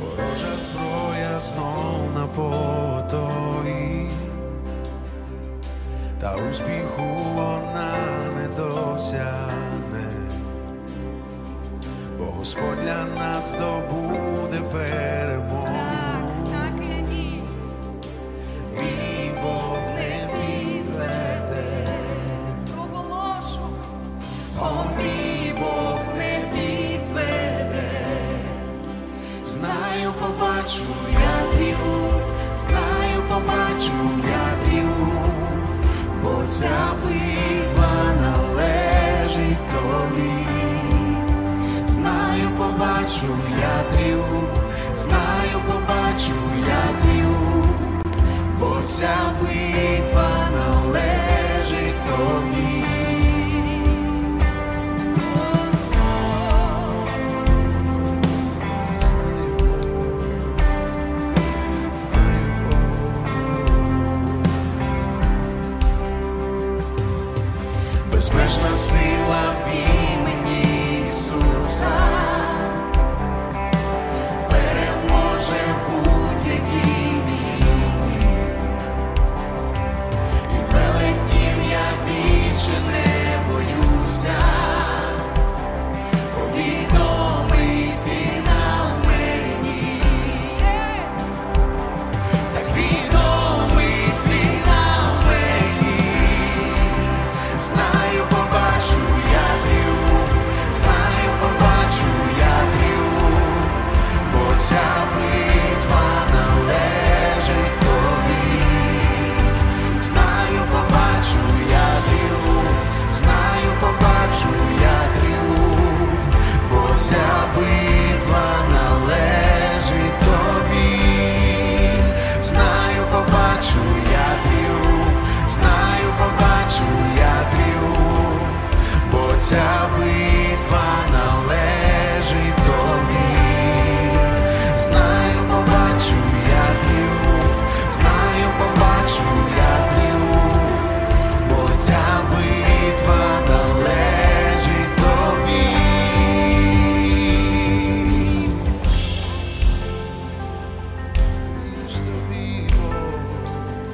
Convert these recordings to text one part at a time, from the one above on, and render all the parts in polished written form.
ворожа зброя знов на поготові, та успіху вона не досягне, бо Господь для нас здобуде перемогу. Мій Бог не підведе, о, мій Бог не підведе. Знаю, побачу я тріумф, знаю, побачу я тріумф, бо ця битва належить тобі. Знаю, побачу я тріумф, знаю, побачу я тріумф, бо ця битва належить тобі. Безмежна сила в імені Ісуса переможе в будь-якій війні, і великим я більше не боюся, бо відомий фінал мені, так відомий фінал мені. Знаю, побачу я тріумф, знаю, побачу я тріумф, бо ця битва належить тобі. Знаю, побачу я тріумф, знаю, побачу я тріумф, бо ця битва належить тобі. Знаю, побачу я тріумф, знаю, побачу я тріумф, бо ця битва належить тобі. Знаю, побачу я тріумф, знаю, побачу я тріумф, бо ця битва належить тобі. Ти ж тобі, Бог.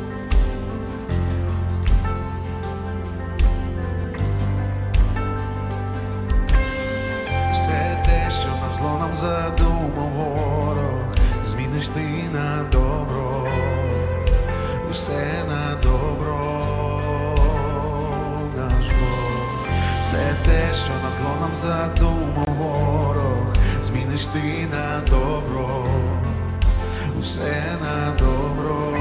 Все те, що на зло нам задумав ворог, зміниш ти на добро, усе на добро, наш Бог. Все те, що на зло нам задумав ворог, зміниш ти на добро, усе на добро.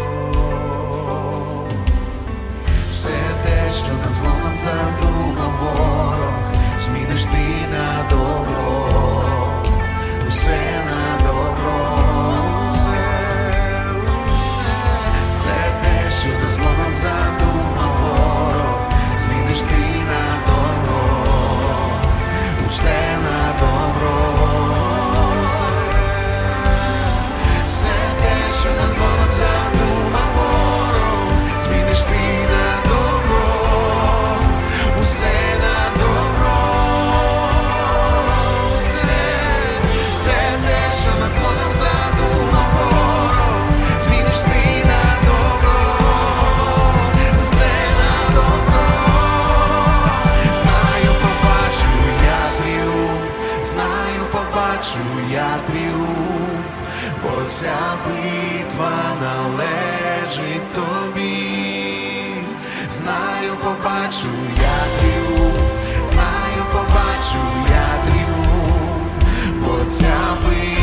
Все те, що на зло нам задумав ворог, зміниш ти на добро, усе на добро, все те, що на зло нам задумав ворог, зміниш ти на добро, усе на добро, все те, що на зло нам задумав ворог, зміниш ти на добро, усе на добро. Все те, що на зло нам задумав ворог, зміниш ти на добро, усе на добро. Знаю, побачу я тріумф, знаю, побачу я тріумф, бо ця битва належить тобі. Знаю, побачу я тріумф, знаю, побачу я тріумф, бо ця битва